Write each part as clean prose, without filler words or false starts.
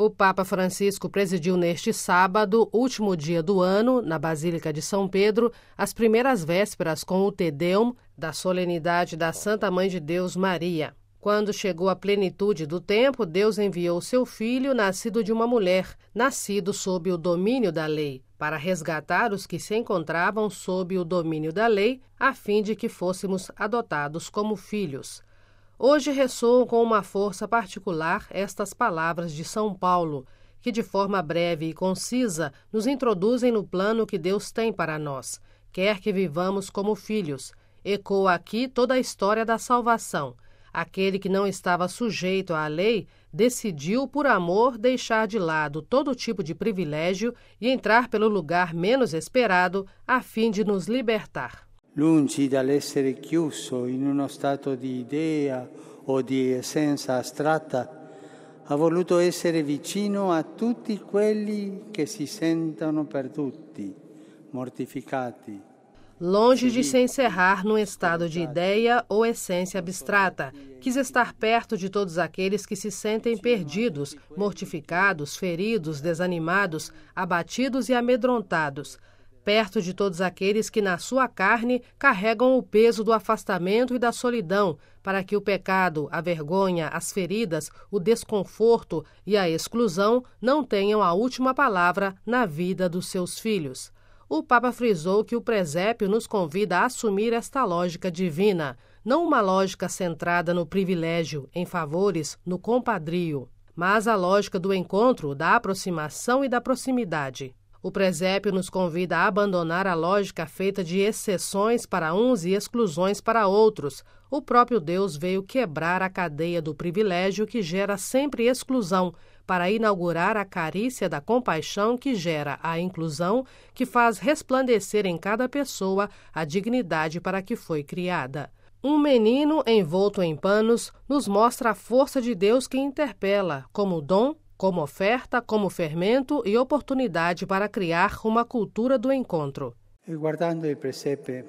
O Papa Francisco presidiu neste sábado, último dia do ano, na Basílica de São Pedro, as primeiras vésperas com o Te Deum da solenidade da Santa Mãe de Deus Maria. Quando chegou a plenitude do tempo, Deus enviou seu Filho, nascido de uma mulher, nascido sob o domínio da lei, para resgatar os que se encontravam sob o domínio da lei, a fim de que fôssemos adotados como filhos. Hoje ressoam com uma força particular estas palavras de São Paulo, que de forma breve e concisa nos introduzem no plano que Deus tem para nós. Quer que vivamos como filhos. Ecoa aqui toda a história da salvação. Aquele que não estava sujeito à lei decidiu, por amor, deixar de lado todo tipo de privilégio e entrar pelo lugar menos esperado a fim de nos libertar. Lungi dall'essere chiuso in uno stato di idea o di essenza astratta, ha voluto essere vicino a tutti quelli che si sentono perduti, mortificati. Longe de se encerrar num estado de ideia ou essência abstrata, quis estar perto de todos aqueles que se sentem perdidos, mortificados, feridos, desanimados, abatidos e amedrontados. Perto de todos aqueles que na sua carne carregam o peso do afastamento e da solidão, para que o pecado, a vergonha, as feridas, o desconforto e a exclusão não tenham a última palavra na vida dos seus filhos. O Papa frisou que o presépio nos convida a assumir esta lógica divina, não uma lógica centrada no privilégio, em favores, no compadrio, mas a lógica do encontro, da aproximação e da proximidade. O presépio nos convida a abandonar a lógica feita de exceções para uns e exclusões para outros. O próprio Deus veio quebrar a cadeia do privilégio que gera sempre exclusão, para inaugurar a carícia da compaixão que gera a inclusão, que faz resplandecer em cada pessoa a dignidade para que foi criada. Um menino envolto em panos nos mostra a força de Deus que interpela, como dom, como oferta, como fermento e oportunidade para criar uma cultura do encontro. E guardando il presepe,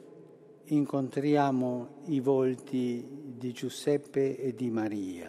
incontriamo i volti di Giuseppe e di Maria.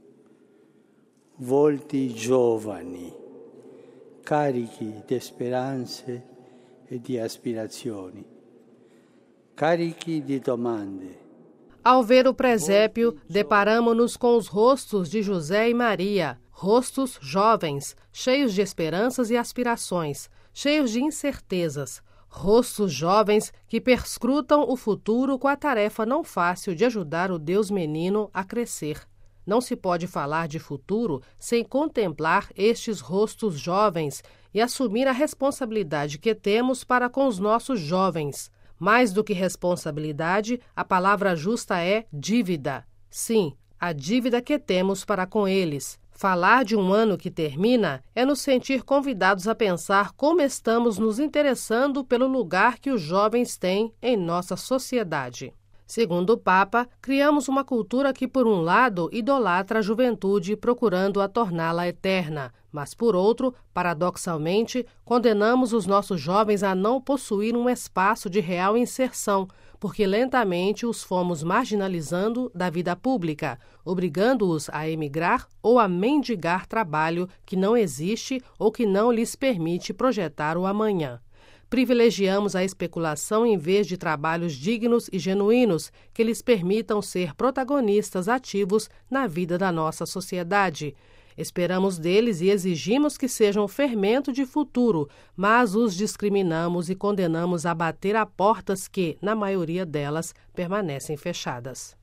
Volti giovani, carichi di speranze e di aspirazioni, carichi di domande. Ao ver o presépio, deparamo-nos com os rostos de José e Maria, rostos jovens, cheios de esperanças e aspirações, cheios de incertezas, rostos jovens que perscrutam o futuro com a tarefa não fácil de ajudar o Deus menino a crescer. Não se pode falar de futuro sem contemplar estes rostos jovens e assumir a responsabilidade que temos para com os nossos jovens. Mais do que responsabilidade, a palavra justa é dívida. Sim, a dívida que temos para com eles. Falar de um ano que termina é nos sentir convidados a pensar como estamos nos interessando pelo lugar que os jovens têm em nossa sociedade. Segundo o Papa, criamos uma cultura que, por um lado, idolatra a juventude, procurando-a torná-la eterna, mas, por outro, paradoxalmente, condenamos os nossos jovens a não possuir um espaço de real inserção, porque lentamente os fomos marginalizando da vida pública, obrigando-os a emigrar ou a mendigar trabalho que não existe ou que não lhes permite projetar o amanhã. Privilegiamos a especulação em vez de trabalhos dignos e genuínos que lhes permitam ser protagonistas ativos na vida da nossa sociedade. Esperamos deles e exigimos que sejam fermento de futuro, mas os discriminamos e condenamos a bater a portas que, na maioria delas, permanecem fechadas.